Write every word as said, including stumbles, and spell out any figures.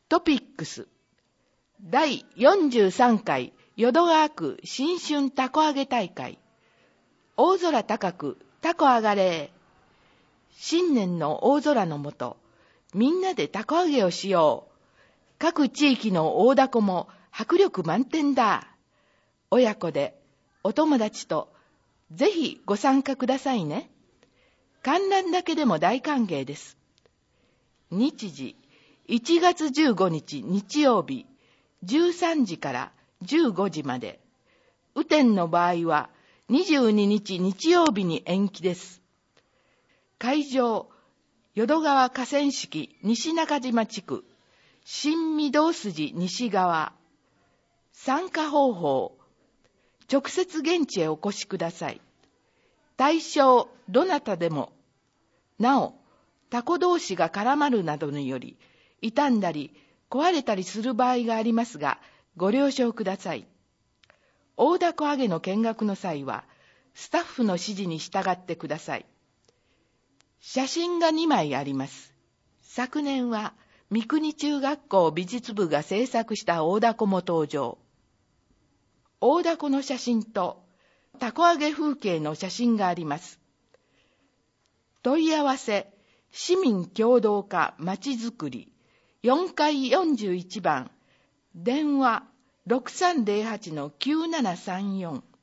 トピックスだいよんじゅうさんかい淀川区新春たこ揚げ大会。大空高くたこ揚がれ。新年の大空のもと、みんなでたこ揚げをしよう。各地域の大凧も迫力満点だ。親子でお友達とぜひご参加くださいね。観覧だけでも大歓迎です。日時いちがつじゅうごにち日曜日じゅうさんじからじゅうごじまで。雨天の場合はにじゅうににち日曜日に延期です。会場、淀川河川敷西中島地区、新御堂筋西側。参加方法、直接現地へお越しください。対象、どなたでも。なお、タコ同士が絡まるなどにより、傷んだり壊れたりする場合がありますが、ご了承ください。大凧揚げの見学の際は、スタッフの指示に従ってください。写真がにまいあります。昨年は、三国中学校美術部が制作した大凧も登場。大凧の写真と、たこ揚げ風景の写真があります。問い合わせ、市民協同課まちづくり、よんかいよんじゅういちばん、電話 ろくさんぜろはちのきゅうななさんよん。